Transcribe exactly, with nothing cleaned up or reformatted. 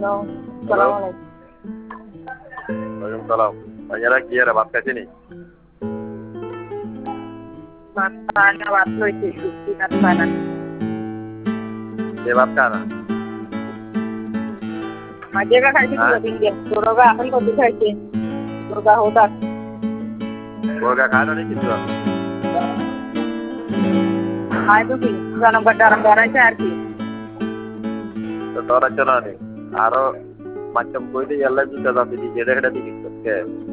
Hello, সালাম আলাইকুম। ওয়ালাইকুম সালাম। ভাইয়ারা কি এরা ভাত খাইছেনি? ভাত খায় না, ভাত লইছি, শুটকি ভাত খায় না। কে ভাত খায় না? माझे का खायची হ্যাঁ? तुझं पिंगे दोघं आपण कधी खायचे दोघं होतात মুরগা খায় না নি কিছু? खाय तू की गरम गरम करायचं আর কি তো তোরা চলো নি। আরো মাধ্যম কইতে গেলে দুটা জাতি দিকে এটা দিকে